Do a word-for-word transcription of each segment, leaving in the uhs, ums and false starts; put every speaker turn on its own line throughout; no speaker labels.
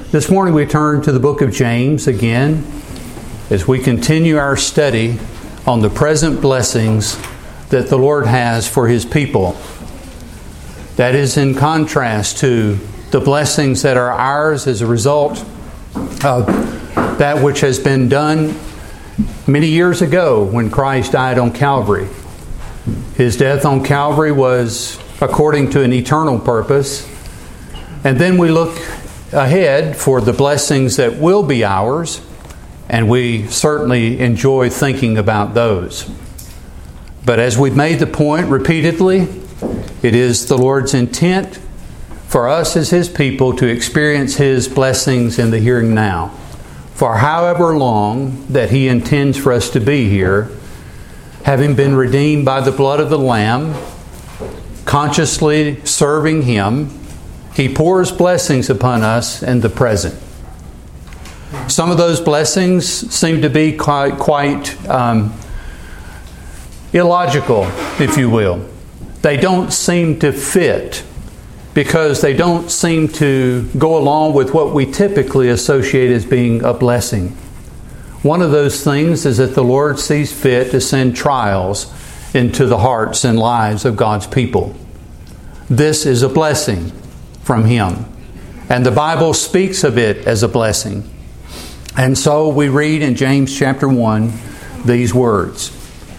This morning we turn to the book of James again as we continue our study on the present blessings that the Lord has for His people. That is in contrast to the blessings that are ours as a result of that which has been done many years ago when Christ died on Calvary. His death on Calvary was according to an eternal purpose. And then we look ahead for the blessings that will be ours, and we certainly enjoy thinking about those. But as we've made the point repeatedly, it is the Lord's intent for us as His people to experience His blessings in the here and now, for however long that He intends for us to be here, having been redeemed by the blood of the Lamb, consciously serving Him. He pours blessings upon us in the present. Some of those blessings seem to be quite, quite um, illogical, if you will. They don't seem to fit because they don't seem to go along with what we typically associate as being a blessing. One of those things is that the Lord sees fit to send trials into the hearts and lives of God's people. This is a blessing from Him. And the Bible speaks of it as a blessing. And so we read in James chapter one these words.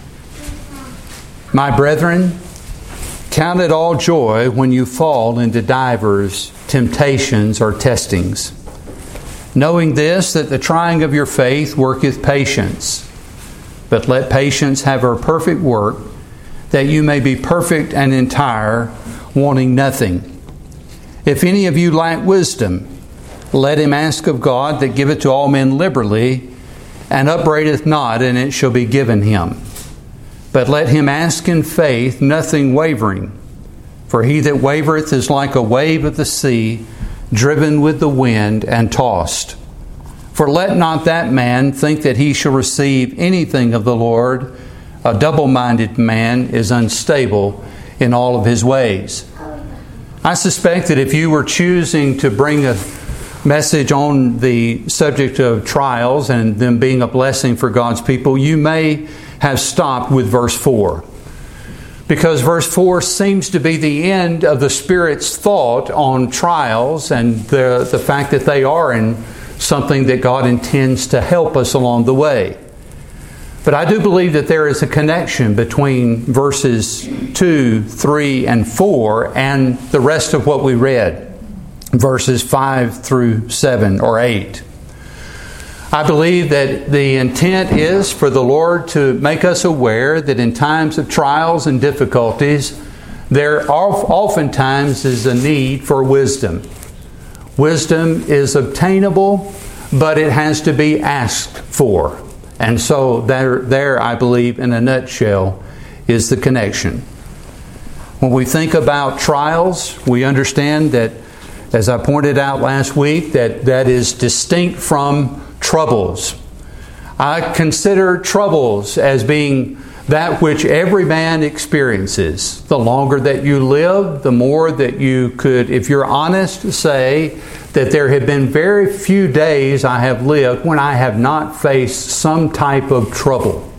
My brethren, count it all joy when you fall into divers temptations or testings, knowing this, that the trying of your faith worketh patience. But let patience have her perfect work, that you may be perfect and entire, wanting nothing. If any of you lack wisdom, let him ask of God, that giveth to all men liberally, and upbraideth not, and it shall be given him. But let him ask in faith, nothing wavering. For he that wavereth is like a wave of the sea, driven with the wind and tossed. For let not that man think that he shall receive anything of the Lord. A double-minded man is unstable in all of his ways. I suspect that if you were choosing to bring a message on the subject of trials and them being a blessing for God's people, you may have stopped with verse four. Because verse four seems to be the end of the Spirit's thought on trials and the, the fact that they are in something that God intends to help us along the way. But I do believe that there is a connection between verses two, three, and four and the rest of what we read, verses five through seven or eight. I believe that the intent is for the Lord to make us aware that in times of trials and difficulties, there oftentimes is a need for wisdom. Wisdom is obtainable, but it has to be asked for. And so there, there, I believe, in a nutshell, is the connection. When we think about trials, we understand that, as I pointed out last week, that that is distinct from troubles. I consider troubles as being that which every man experiences. The longer that you live, the more that you could, if you're honest, say that there have been very few days I have lived when I have not faced some type of trouble.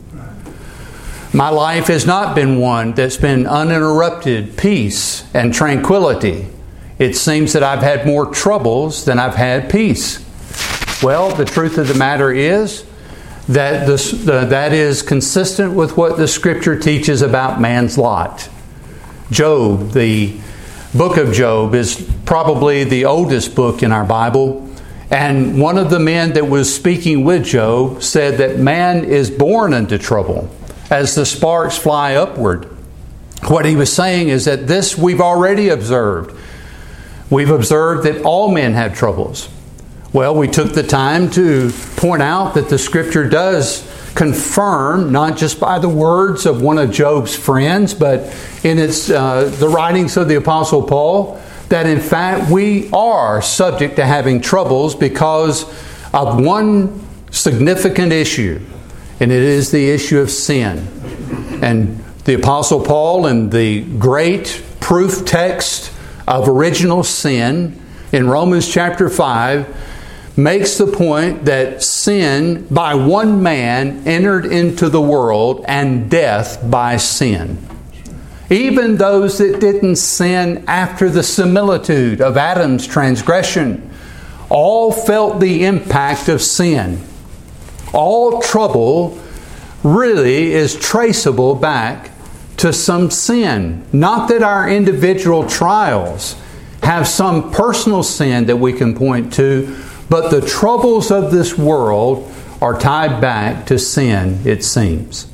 My life has not been one that's been uninterrupted peace and tranquility. It seems that I've had more troubles than I've had peace. Well, the truth of the matter is that this, uh, that is consistent with what the Scripture teaches about man's lot. Job, the book of Job, is probably the oldest book in our Bible. And one of the men that was speaking with Job said that man is born into trouble as the sparks fly upward. What he was saying is that this we've already observed. We've observed that all men have troubles. Well, we took the time to point out that the Scripture does confirm, not just by the words of one of Job's friends, but in its uh, the writings of the Apostle Paul, that in fact we are subject to having troubles because of one significant issue, and it is the issue of sin. And the Apostle Paul, in the great proof text of original sin, in Romans chapter five makes the point that sin by one man entered into the world, and death by sin. Even those that didn't sin after the similitude of Adam's transgression all felt the impact of sin. All trouble really is traceable back to some sin. Not that our individual trials have some personal sin that we can point to, but the troubles of this world are tied back to sin, it seems.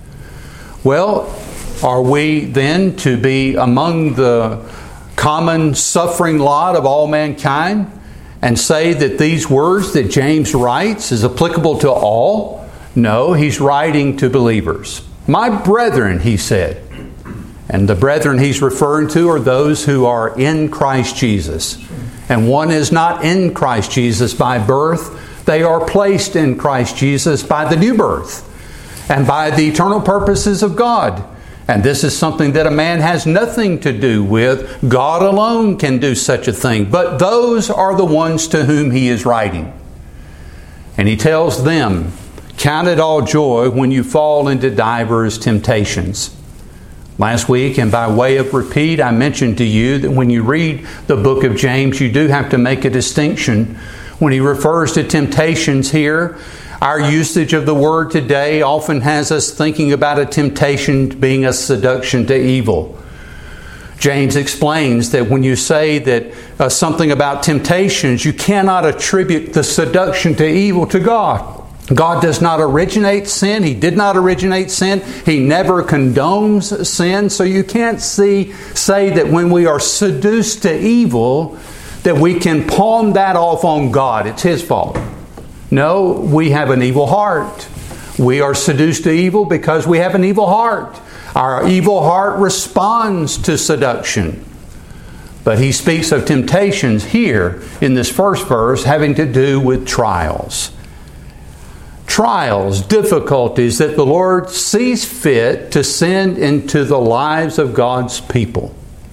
Well, are we then to be among the common suffering lot of all mankind and say that these words that James writes is applicable to all? No, he's writing to believers. My brethren, he said. And the brethren he's referring to are those who are in Christ Jesus. And one is not in Christ Jesus by birth. They are placed in Christ Jesus by the new birth and by the eternal purposes of God. And this is something that a man has nothing to do with. God alone can do such a thing. But those are the ones to whom he is writing. And he tells them, count it all joy when you fall into divers temptations. Last week, and by way of repeat, I mentioned to you that when you read the book of James, you do have to make a distinction. When he refers to temptations here, our usage of the word today often has us thinking about a temptation being a seduction to evil. James explains that when you say that uh, something about temptations, you cannot attribute the seduction to evil to God. God does not originate sin. He did not originate sin. He never condones sin. So you can't see, say that when we are seduced to evil, that we can palm that off on God. It's His fault. No, we have an evil heart. We are seduced to evil because we have an evil heart. Our evil heart responds to seduction. But he speaks of temptations here in this first verse having to do with trials. Trials, difficulties that the Lord sees fit to send into the lives of God's people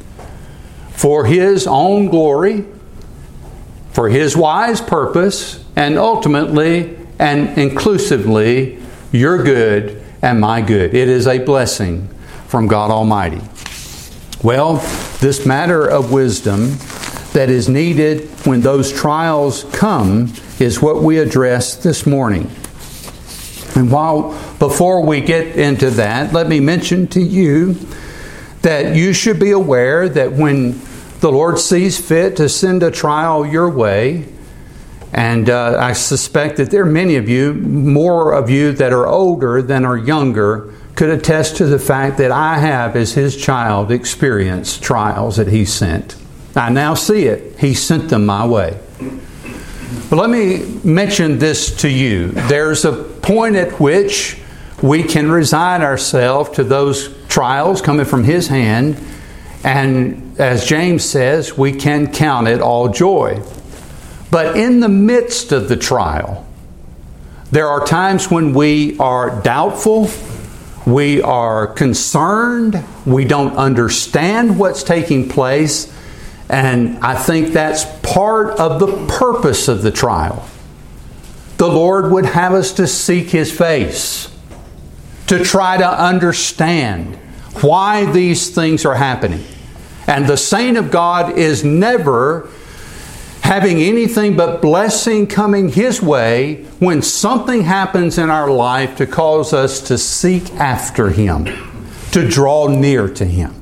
for His own glory, for His wise purpose, and ultimately and inclusively your good and my good. It is a blessing from God Almighty. Well, this matter of wisdom that is needed when those trials come is what we address this morning. And while before we get into that, let me mention to you that you should be aware that when the Lord sees fit to send a trial your way, and uh, I suspect that there are many of you, more of you that are older than are younger, could attest to the fact that I have, as His child, experienced trials that He sent. I now see it. He sent them my way. But let me mention this to you. There's a point at which we can resign ourselves to those trials coming from His hand, and as James says, we can count it all joy. But in the midst of the trial, there are times when we are doubtful, we are concerned, we don't understand what's taking place, and I think that's part of the purpose of the trial. The Lord would have us to seek His face, to try to understand why these things are happening. And the saint of God is never having anything but blessing coming his way when something happens in our life to cause us to seek after Him, to draw near to Him.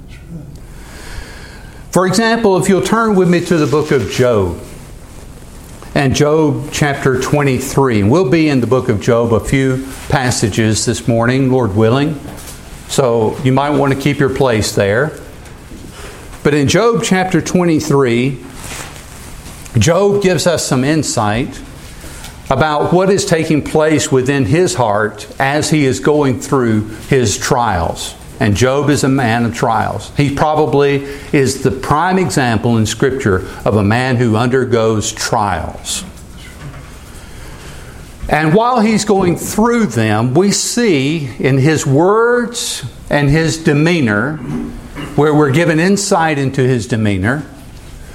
For example, if you'll turn with me to the book of Job, and Job chapter twenty-three. And we'll be in the book of Job a few passages this morning, Lord willing. So you might want to keep your place there. But in Job chapter twenty-three, Job gives us some insight about what is taking place within his heart as he is going through his trials. And Job is a man of trials. He probably is the prime example in Scripture of a man who undergoes trials. And while he's going through them, we see in his words and his demeanor, where we're given insight into his demeanor,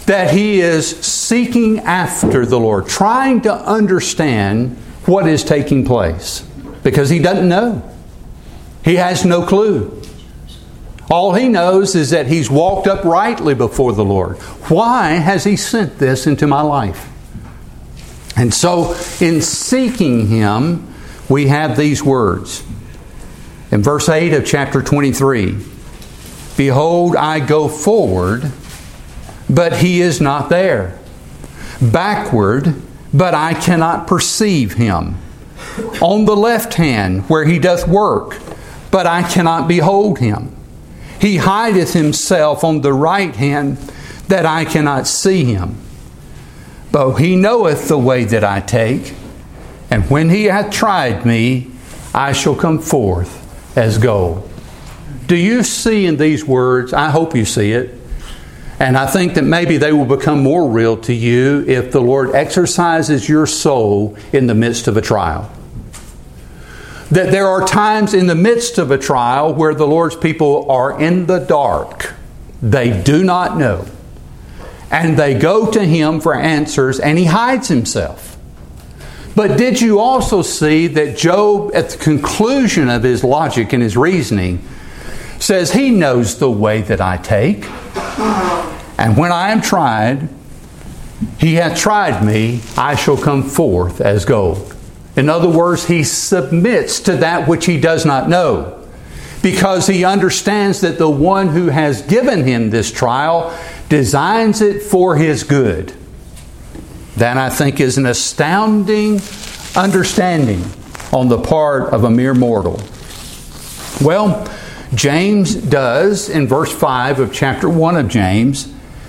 that he is seeking after the Lord, trying to understand what is taking place, because he doesn't know. He has no clue. All he knows is that he's walked uprightly before the Lord. Why has he sent this into my life? And so, in seeking him, we have these words. In verse eight of chapter twenty-three, "Behold, I go forward, but he is not there. Backward, but I cannot perceive him. On the left hand, where he doth work, but I cannot behold him. He hideth himself on the right hand, that I cannot see him. But he knoweth the way that I take, and when he hath tried me, I shall come forth as gold." Do you see in these words? I hope you see it. And I think that maybe they will become more real to you if the Lord exercises your soul in the midst of a trial. That there are times in the midst of a trial where the Lord's people are in the dark. They do not know. And they go to Him for answers, and He hides Himself. But did you also see that Job, at the conclusion of his logic and his reasoning, says, He knows the way that I take, and when I am tried, He hath tried me, I shall come forth as gold. In other words, he submits to that which he does not know, because he understands that the one who has given him this trial designs it for his good. That, I think, is an astounding understanding on the part of a mere mortal. Well, James does, in verse five of chapter one of James,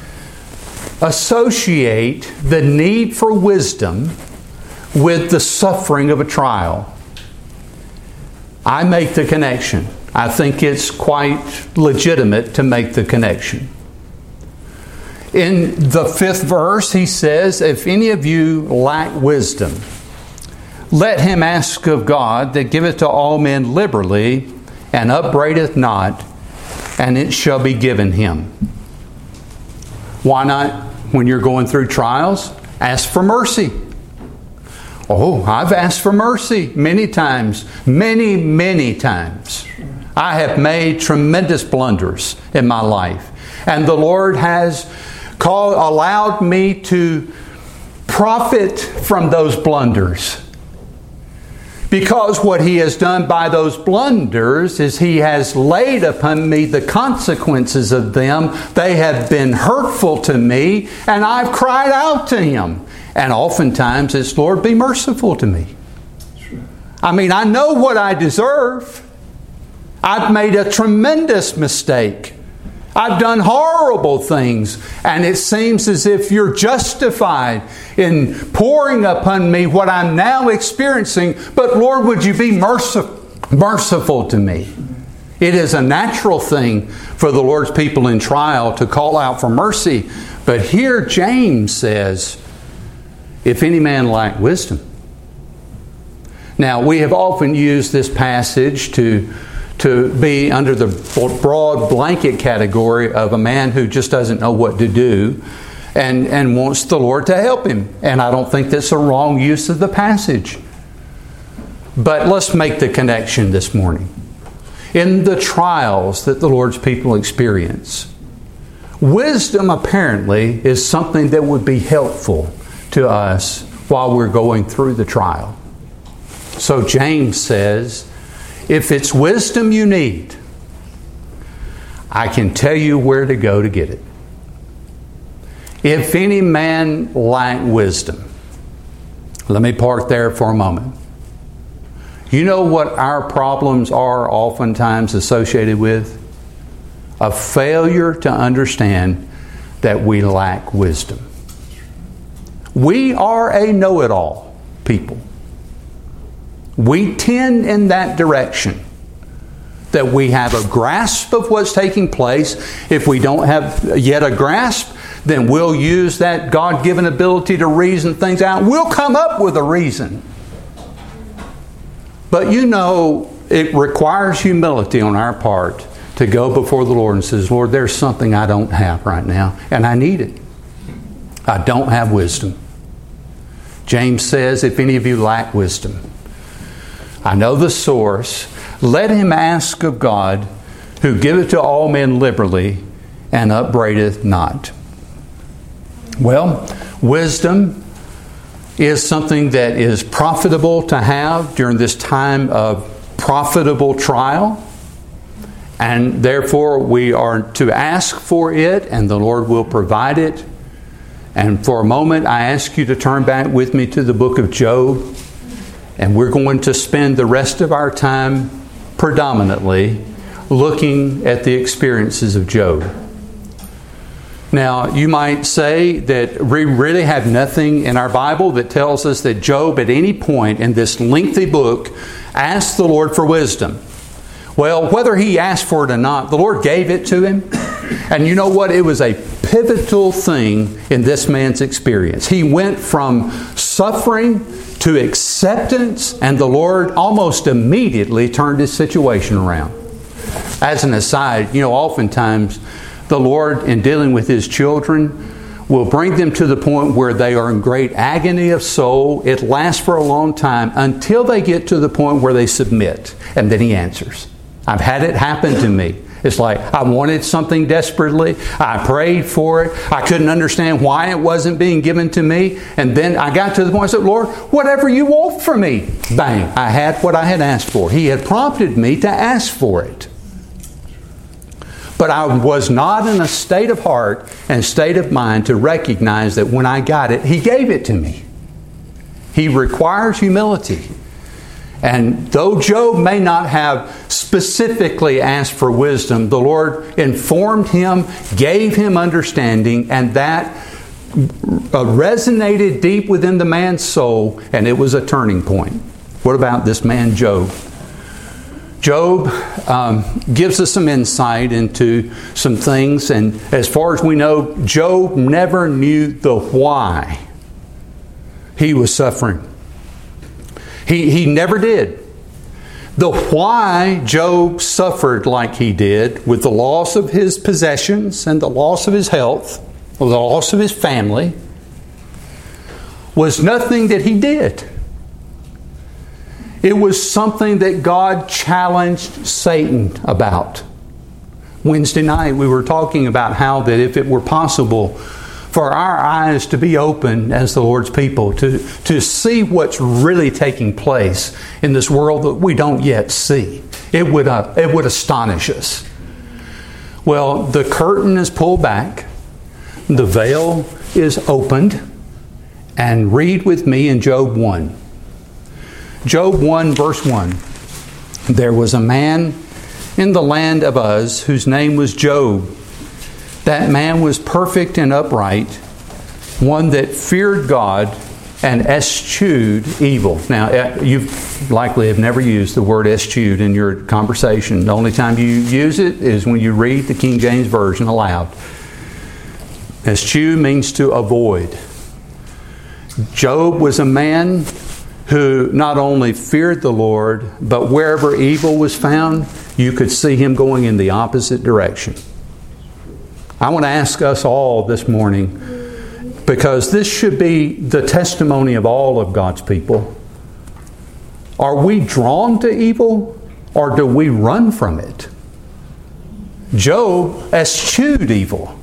associate the need for wisdom with the suffering of a trial. I make the connection. I think it's quite legitimate to make the connection. In the fifth verse, he says, "If any of you lack wisdom, let him ask of God, that giveth to all men liberally, and upbraideth not, and it shall be given him." Why not, when you're going through trials, ask for mercy? Oh, I've asked for mercy many times, many, many times. I have made tremendous blunders in my life, and the Lord has called, allowed me to profit from those blunders. Because what He has done by those blunders is He has laid upon me the consequences of them. They have been hurtful to me, and I've cried out to Him. And oftentimes it's, "Lord, be merciful to me." I mean, I know what I deserve. I've made a tremendous mistake. I've done horrible things, and it seems as if You're justified in pouring upon me what I'm now experiencing. But Lord, would You be merciful, merciful to me? It is a natural thing for the Lord's people in trial to call out for mercy. But here James says, "If any man lack wisdom." Now, we have often used this passage to to be under the broad blanket category of a man who just doesn't know what to do and, and wants the Lord to help him. And I don't think that's a wrong use of the passage. But let's make the connection this morning. In the trials that the Lord's people experience, wisdom apparently is something that would be helpful to us while we're going through the trial. So James says, if it's wisdom you need, I can tell you where to go to get it. If any man lack wisdom. Let me park there for a moment. You know what our problems are oftentimes associated with? A failure to understand that we lack wisdom. We are a know-it-all people. We tend in that direction, that we have a grasp of what's taking place. If we don't have yet a grasp, then we'll use that God-given ability to reason things out. We'll come up with a reason. But you know, it requires humility on our part to go before the Lord and says, "Lord, there's something I don't have right now, and I need it. I don't have wisdom. James says, if any of you lack wisdom, I know the source. Let him ask of God, who giveth to all men liberally, and upbraideth not. Well, wisdom is something that is profitable to have during this time of profitable trial. And therefore we are to ask for it, and the Lord will provide it. And for a moment, I ask you to turn back with me to the book of Job. And we're going to spend the rest of our time predominantly looking at the experiences of Job. Now, you might say that we really have nothing in our Bible that tells us that Job at any point in this lengthy book asked the Lord for wisdom. Well, whether he asked for it or not, the Lord gave it to him. And you know what? It was a pivotal thing in this man's experience. He went from suffering to acceptance, and the Lord almost immediately turned his situation around. As an aside, you know, oftentimes the Lord, in dealing with His children, will bring them to the point where they are in great agony of soul. It lasts for a long time until they get to the point where they submit, and then He answers. I've had it happen to me. It's like I wanted something desperately. I prayed for it. I couldn't understand why it wasn't being given to me. And then I got to the point I said, Lord, whatever you want from me. Bang, I had what I had asked for. He had prompted me to ask for it. But I was not in a state of heart and state of mind to recognize that when I got it, He gave it to me. He requires humility. And though Job may not have specifically asked for wisdom, the Lord informed him, gave him understanding, and that resonated deep within the man's soul, and it was a turning point. What about this man Job? Job um, gives us some insight into some things, and as far as we know, Job never knew the why he was suffering. He, he never did. The why Job suffered like he did, with the loss of his possessions and the loss of his health, or the loss of his family, was nothing that he did. It was something that God challenged Satan about. Wednesday night we were talking about how that if it were possible for our eyes to be open as the Lord's people, to, to see what's really taking place in this world that we don't yet see, it would, uh, it would astonish us. Well, the curtain is pulled back, the veil is opened, and read with me in Job one. Job one verse one. There was a man in the land of Uz whose name was Job. That man was perfect and upright, one that feared God and eschewed evil. Now, you likely have never used the word eschewed in your conversation. The only time you use it is when you read the King James Version aloud. Eschew means to avoid. Job was a man who not only feared the Lord, but wherever evil was found, you could see him going in the opposite direction. I want to ask us all this morning, because this should be the testimony of all of God's people. Are we drawn to evil, or do we run from it? Job eschewed evil.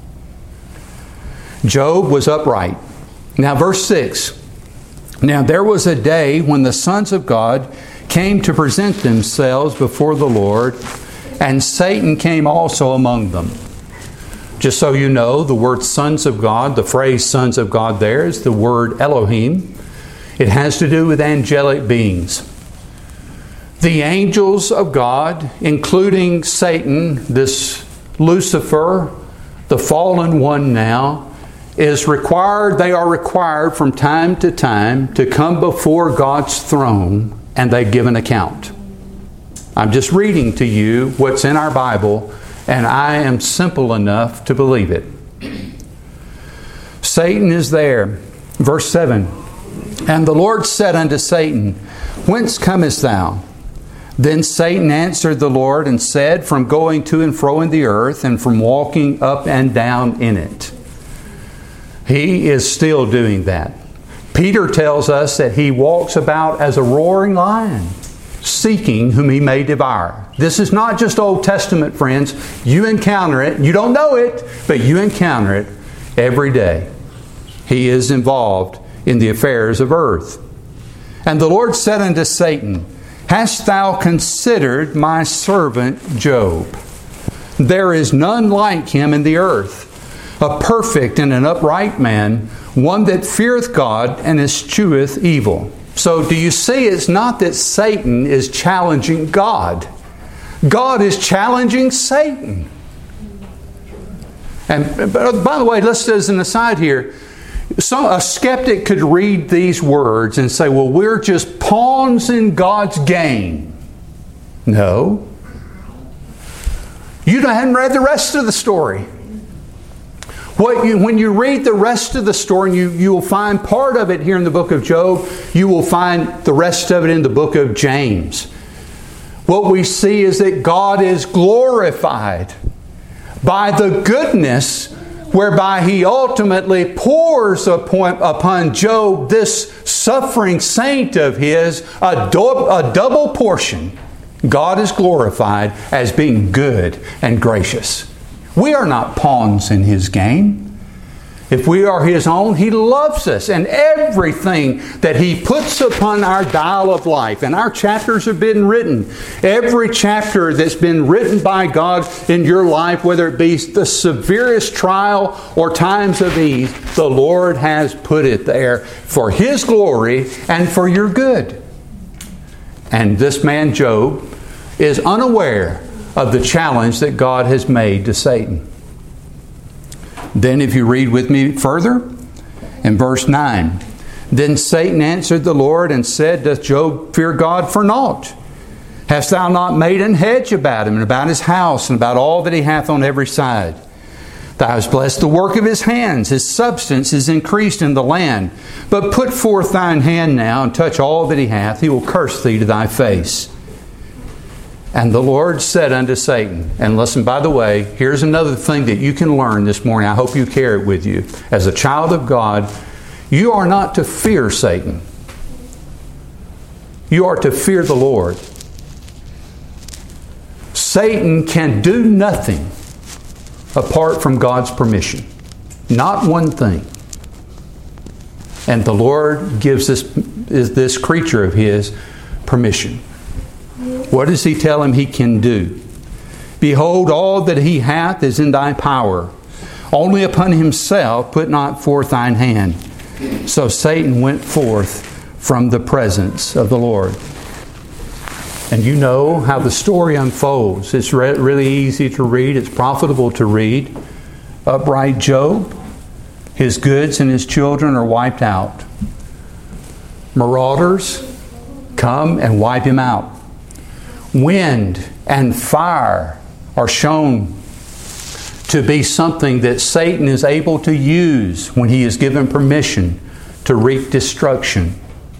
Job was upright. Now verse six. Now there was a day when the sons of God came to present themselves before the Lord, and Satan came also among them. Just so you know, the word sons of God, the phrase sons of God there is the word Elohim. It has to do with angelic beings. The angels of God, including Satan, this Lucifer, the fallen one now, is required, they are required from time to time to come before God's throne, and they give an account. I'm just reading to you what's in our Bible, and I am simple enough to believe it. Satan is there. Verse seven. And the Lord said unto Satan, Whence comest thou? Then Satan answered the Lord and said, From going to and fro in the earth, and from walking up and down in it. He is still doing that. Peter tells us that he walks about as a roaring lion, seeking whom he may devour. This is not just Old Testament, friends. You encounter it. You don't know it, but you encounter it every day. He is involved in the affairs of earth. And the Lord said unto Satan, Hast thou considered my servant Job? There is none like him in the earth, a perfect and an upright man, one that feareth God and escheweth evil. So do you see, it's not that Satan is challenging God. God is challenging Satan. And by the way, let's as an aside here, so a skeptic could read these words and say, well, we're just pawns in God's game. No. You haven't read the rest of the story. What you, when you read the rest of the story, you, you will find part of it here in the book of Job. You will find the rest of it in the book of James. What we see is that God is glorified by the goodness whereby He ultimately pours upon, upon Job, this suffering saint of His, a, do, a double portion. God is glorified as being good and gracious. We are not pawns in His game. If we are His own, He loves us. And everything that He puts upon our dial of life, and our chapters have been written, every chapter that's been written by God in your life, whether it be the severest trial or times of ease, the Lord has put it there for His glory and for your good. And this man Job is unaware of the challenge that God has made to Satan. Then if you read with me further, in verse nine, Then Satan answered the Lord and said, Doth Job fear God for naught? Hast thou not made an hedge about him, and about his house, and about all that he hath on every side? Thou hast blessed the work of his hands, his substance is increased in the land. But put forth thine hand now, and touch all that he hath, he will curse thee to thy face. And the Lord said unto Satan, and listen, by the way, here's another thing that you can learn this morning. I hope you carry it with you. As a child of God, you are not to fear Satan. You are to fear the Lord. Satan can do nothing apart from God's permission. Not one thing. And the Lord gives this, this creature of His permission. What does He tell him he can do? Behold, all that he hath is in thy power. Only upon himself put not forth thine hand. So Satan went forth from the presence of the Lord. And you know how the story unfolds. It's re- really easy to read. It's profitable to read. Upright Job, his goods and his children are wiped out. Marauders come and wipe him out. Wind and fire are shown to be something that Satan is able to use when he is given permission to wreak destruction.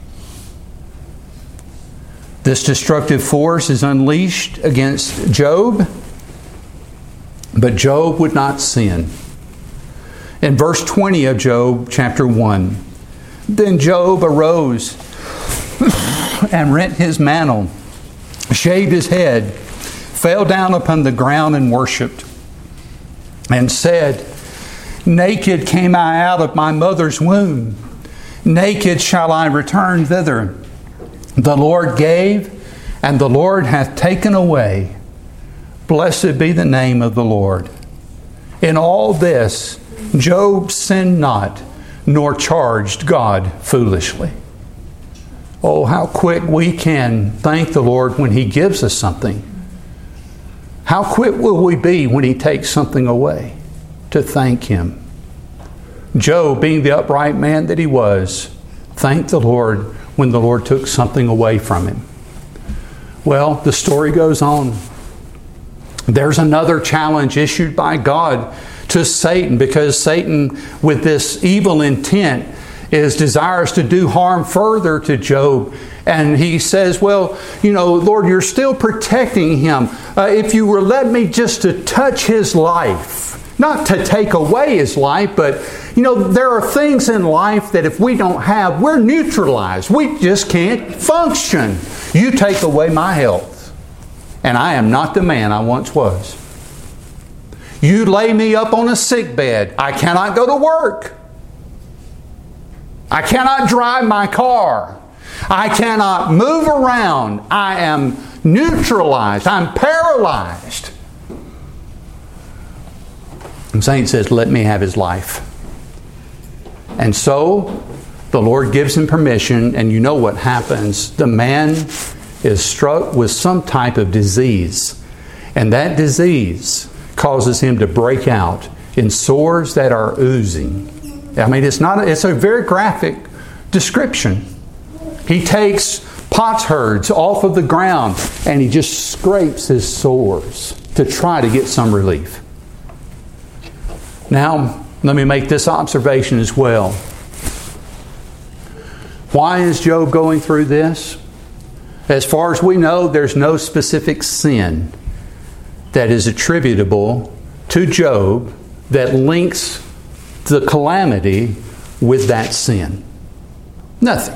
This destructive force is unleashed against Job, but Job would not sin. In verse twenty of Job chapter one, Then Job arose and rent his mantle, shaved his head, fell down upon the ground and worshipped, and said, Naked came I out of my mother's womb, naked shall I return thither. The Lord gave, and the Lord hath taken away. Blessed be the name of the Lord. In all this, Job sinned not, nor charged God foolishly. Oh, how quick we can thank the Lord when He gives us something. How quick will we be when He takes something away to thank Him? Job, being the upright man that he was, thanked the Lord when the Lord took something away from him. Well, the story goes on. There's another challenge issued by God to Satan, because Satan, with this evil intent, is desirous to do harm further to Job. And he says, well, you know, Lord, you're still protecting him. Uh, if you were let me just to touch his life, Not to take away his life, but, you know, there are things in life that if we don't have, we're neutralized. We just can't function. You take away my health, and I am not the man I once was. You lay me up on a sick bed, I cannot go to work. I cannot drive my car. I cannot move around. I am neutralized. I'm paralyzed. And Saint says, let me have his life. And so the Lord gives him permission, and you know what happens. The man is struck with some type of disease, and that disease causes him to break out in sores that are oozing. I mean, it's not. It's a very graphic description. He takes potsherds off of the ground and he just scrapes his sores to try to get some relief. Now, let me make this observation as well. Why is Job going through this? As far as we know, there's no specific sin that is attributable to Job that links the calamity with that sin. Nothing.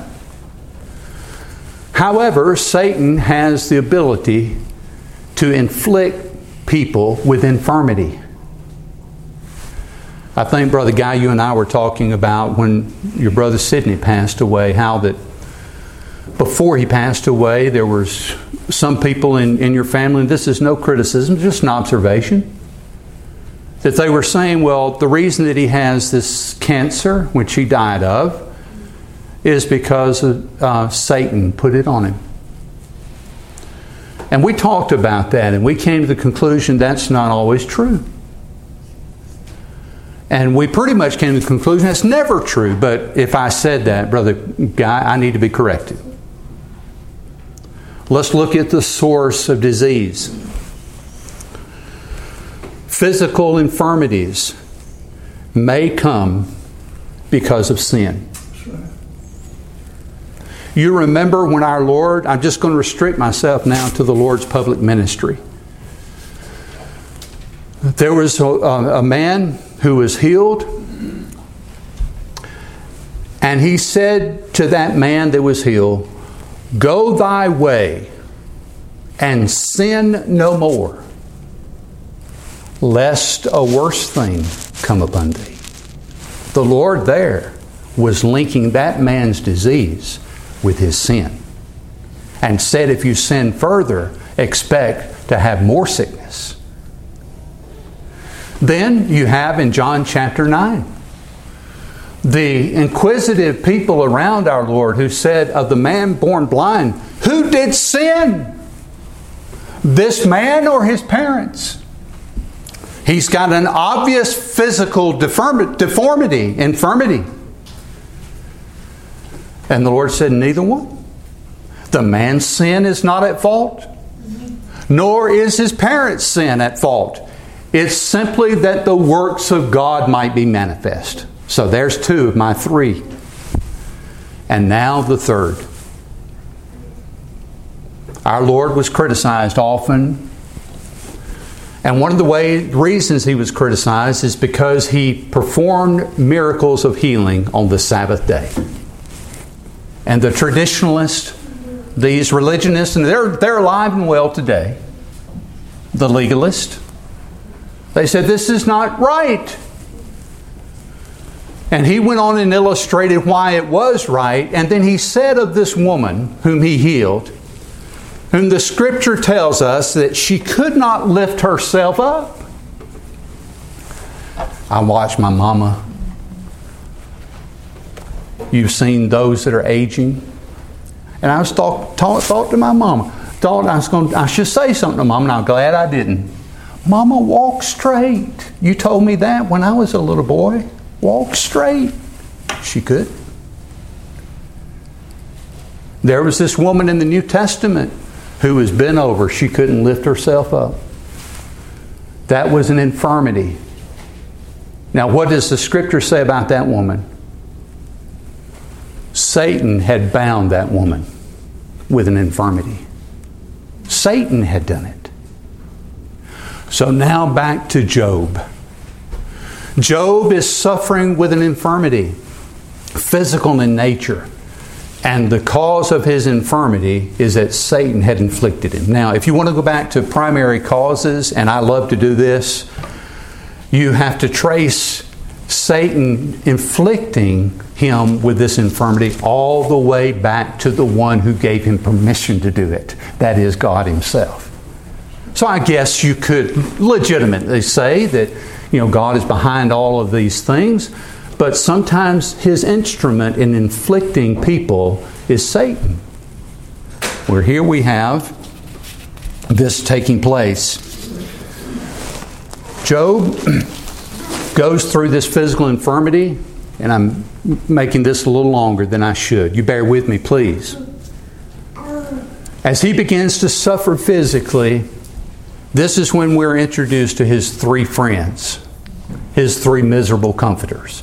However, Satan has the ability to inflict people with infirmity. I think, Brother Guy, you and I were talking about when your brother Sidney passed away, how that before he passed away, there was some people in, in your family, and this is no criticism, just an observation, that they were saying, well, the reason that he has this cancer, which he died of, is because of, uh, Satan put it on him. And we talked about that, and we came to the conclusion that's not always true. And we pretty much came to the conclusion that's never true. But if I said that, Brother Guy, I need to be corrected. Let's look at the source of disease. Physical infirmities may come because of sin. You remember when our Lord, I'm just going to restrict myself now to the Lord's public ministry. There was a, a man who was healed, and he said to that man that was healed, "Go thy way and sin no more, lest a worse thing come upon thee." The Lord there was linking that man's disease with his sin, and said if you sin further, expect to have more sickness. Then you have in John chapter nine, the inquisitive people around our Lord who said of the man born blind, who did sin? This man or his parents? He's got an obvious physical deformity, infirmity. And the Lord said, neither one. The man's sin is not at fault, nor is his parents' sin at fault. It's simply that the works of God might be manifest. So there's two of my three. And now the third. Our Lord was criticized often. And one of the way, reasons He was criticized is because He performed miracles of healing on the Sabbath day. And the traditionalists, these religionists, and they're, they're alive and well today, the legalists, they said this is not right. And he went on and illustrated why it was right. And then he said of this woman whom he healed, whom the Scripture tells us that she could not lift herself up. I watched my mama. You've seen those that are aging. And I was thought, thought, thought to my mama, thought I was going, I should say something to Mama, and I'm glad I didn't. Mama, walk straight. You told me that when I was a little boy. Walk straight. She could. There was this woman in the New Testament who was bent over. She couldn't lift herself up. That was an infirmity. Now, what does the Scripture say about that woman? Satan had bound that woman with an infirmity. Satan had done it. So now back to Job. Job is suffering with an infirmity, physical in nature. And the cause of his infirmity is that Satan had inflicted him. Now, if you want to go back to primary causes, and I love to do this, you have to trace Satan inflicting him with this infirmity all the way back to the one who gave him permission to do it. That is God Himself. So I guess you could legitimately say that, you know, God is behind all of these things. But sometimes His instrument in inflicting people is Satan. Where here we have this taking place. Job goes through this physical infirmity, and I'm making this a little longer than I should. You bear with me, please. As he begins to suffer physically, this is when we're introduced to his three friends, his three miserable comforters.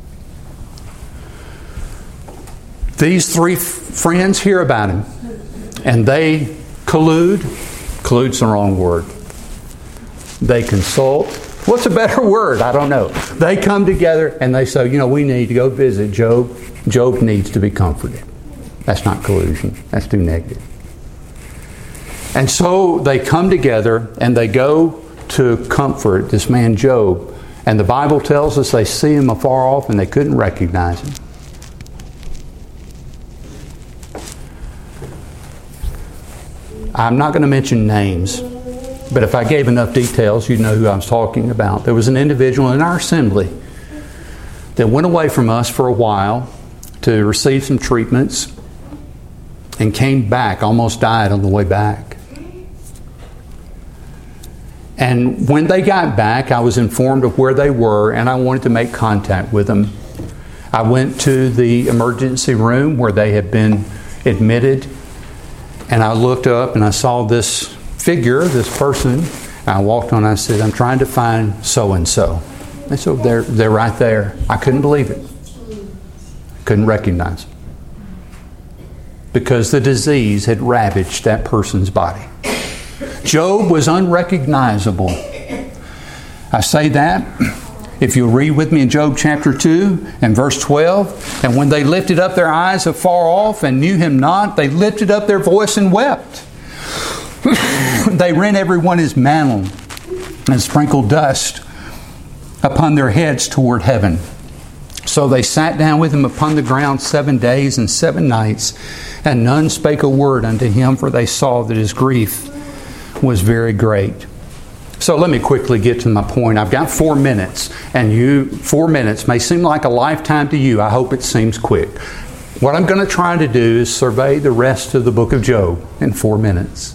These three f- friends hear about him, and they collude. Collude's the wrong word. They consult. What's a better word? I don't know. They come together and they say, you know, we need to go visit Job. Job needs to be comforted. That's not collusion. That's too negative. And so they come together and they go to comfort this man Job. And the Bible tells us they see him afar off and they couldn't recognize him. I'm not going to mention names, but if I gave enough details, you'd know who I was talking about. There was an individual in our assembly that went away from us for a while to receive some treatments and came back, almost died on the way back. And when they got back, I was informed of where they were, and I wanted to make contact with them. I went to the emergency room where they had been admitted, and I looked up and I saw this figure, this person. And I walked on and I said, I'm trying to find so-and-so. And so they're, they're right there. I couldn't believe it. Couldn't recognize them. Because the disease had ravaged that person's body. Job was unrecognizable. I say that. If you'll read with me in Job chapter two and verse twelve, and when they lifted up their eyes afar off and knew him not, they lifted up their voice and wept. They rent every one his mantle and sprinkled dust upon their heads toward heaven. So they sat down with him upon the ground seven days and seven nights, and none spake a word unto him, for they saw that his grief was very great. So let me quickly get to my point. I've got four minutes, and you four minutes may seem like a lifetime to you. I hope it seems quick. What I'm going to try to do is survey the rest of the book of Job in four minutes.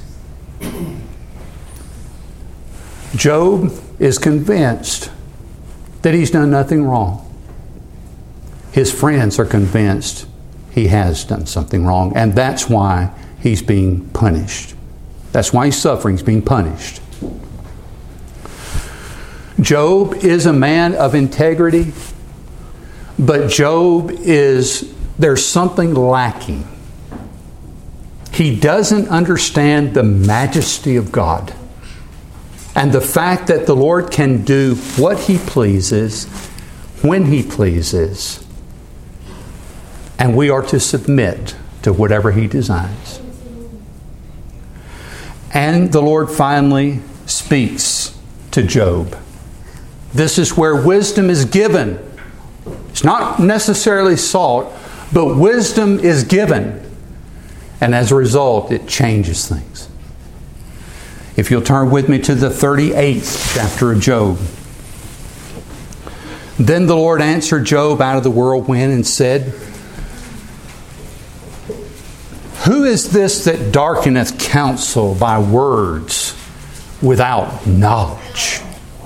Job is convinced that he's done nothing wrong. His friends are convinced he has done something wrong, and that's why he's being punished. That's why he's suffering. He's being punished. Job is a man of integrity, but Job is, there's something lacking. He doesn't understand the majesty of God and the fact that the Lord can do what He pleases, when He pleases, and we are to submit to whatever He designs. And the Lord finally speaks to Job. This is where wisdom is given. It's not necessarily sought, but wisdom is given. And as a result, it changes things. If you'll turn with me to the thirty-eighth chapter of Job. Then the Lord answered Job out of the whirlwind and said, Who is this that darkeneth counsel by words without knowledge?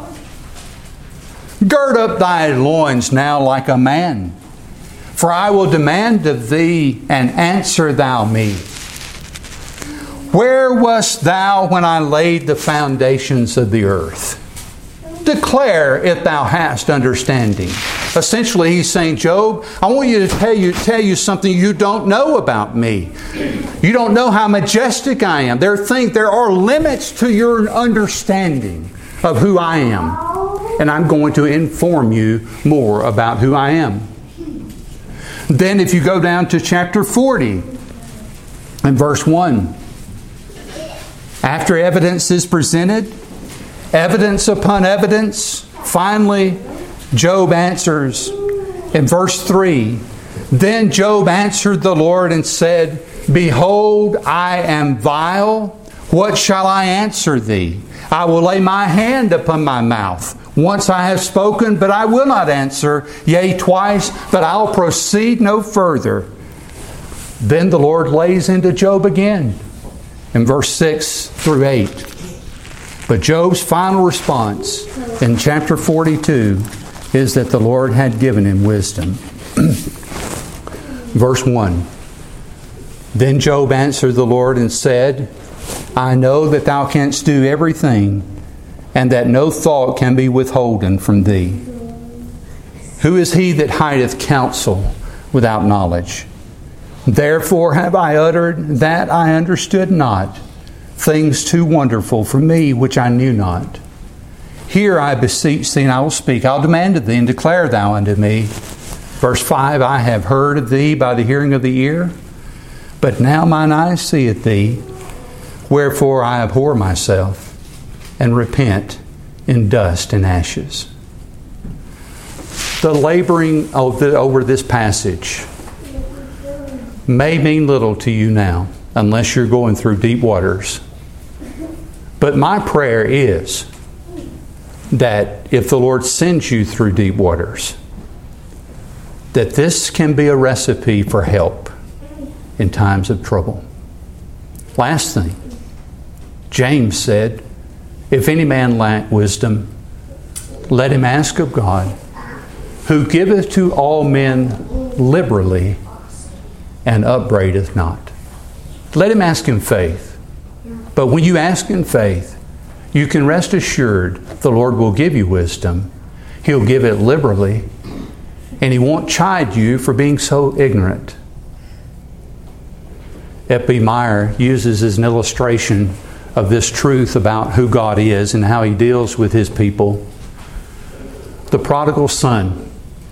Gird up thy loins now like a man, for I will demand of thee, and answer thou me. Where wast thou when I laid the foundations of the earth? Declare if thou hast understanding. Essentially, he's saying, Job, I want you to tell you, tell you something you don't know about me. You don't know how majestic I am. There are things, there are limits to your understanding of who I am. and I'm going to inform you more about who I am. Then if you go down to chapter forty and verse one, after evidence is presented, evidence upon evidence, finally Job answers in verse three. Then Job answered the Lord and said, Behold, I am vile. What shall I answer thee? I will lay my hand upon my mouth. Once I have spoken, but I will not answer. Yea, twice, but I'll proceed no further. Then the Lord lays into Job again in verse six through eight. But Job's final response in chapter forty-two is that the Lord had given him wisdom. Verse one. Then Job answered the Lord and said, I know that thou canst do everything, and that no thought can be withholden from thee. Who is he that hideth counsel without knowledge? Therefore have I uttered that I understood not, things too wonderful for me which I knew not. Here I beseech thee, and I will speak. I'll demand of thee, and declare thou unto me. Verse five, I have heard of thee by the hearing of the ear, but now mine eyes seeth thee. Wherefore I abhor myself, and repent in dust and ashes. The laboring over this passage may mean little to you now, unless you're going through deep waters. But my prayer is that if the Lord sends you through deep waters, that this can be a recipe for help in times of trouble. Last thing, James said, if any man lack wisdom, let him ask of God, who giveth to all men liberally and upbraideth not. Let him ask in faith. But when you ask in faith, you can rest assured the Lord will give you wisdom. He'll give it liberally, and He won't chide you for being so ignorant. F B Meyer uses as an illustration of this truth about who God is and how He deals with His people the prodigal son.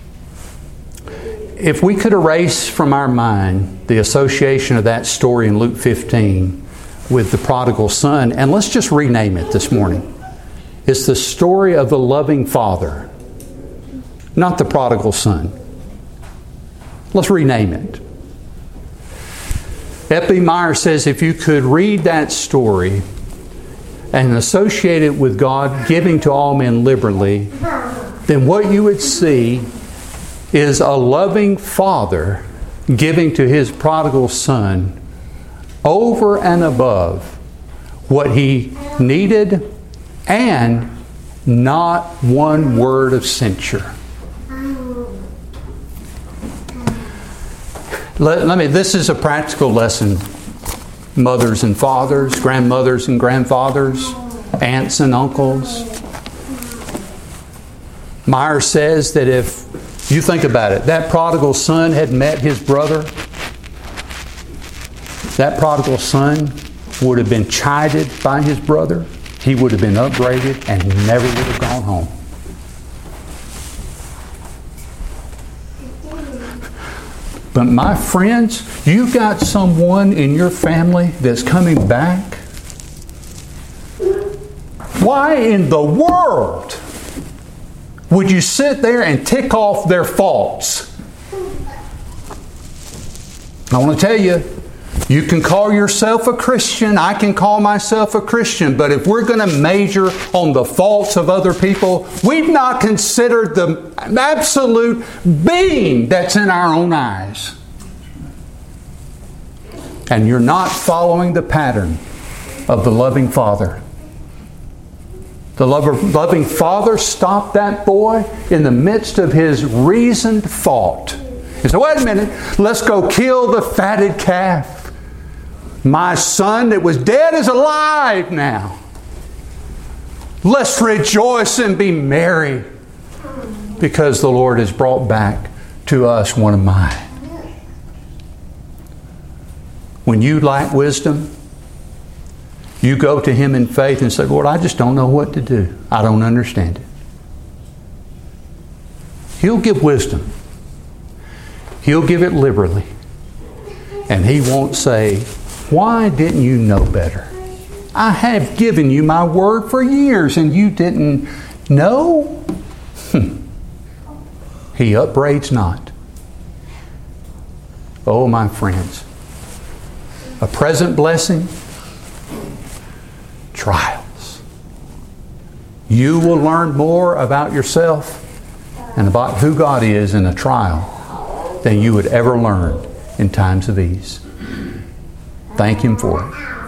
If we could erase from our mind the association of that story in Luke fifteen with the prodigal son, and let's just rename it this morning. It's the story of the loving father, not the prodigal son. Let's rename it. F B Meyer says if you could read that story and associate it with God giving to all men liberally, then what you would see is a loving father giving to his prodigal son over and above what he needed, and not one word of censure. Let, let me, this is a practical lesson. Mothers and fathers, grandmothers and grandfathers, aunts and uncles. Meyer says that if you think about it, that prodigal son had met his brother, that prodigal son would have been chided by his brother. He would have been upbraided, and he never would have gone home. But my friends, you've got someone in your family that's coming back. Why in the world would you sit there and tick off their faults? I want to tell you, you can call yourself a Christian. I can call myself a Christian. But if we're going to major on the faults of other people, we've not considered the absolute being that's in our own eyes. And you're not following the pattern of the loving Father. The loving Father stopped that boy in the midst of his reasoned fault. He said, wait a minute, let's go kill the fatted calf. My son that was dead is alive now. Let's rejoice and be merry because the Lord has brought back to us one of mine. When you lack wisdom, you go to Him in faith and say, Lord, I just don't know what to do. I don't understand it. He'll give wisdom. He'll give it liberally. And He won't say, why didn't you know better? I have given you my word for years and you didn't know? Hmm. He upbraids not. Oh, my friends, a present blessing, trials. You will learn more about yourself and about who God is in a trial than you would ever learn in times of ease. Thank Him for it.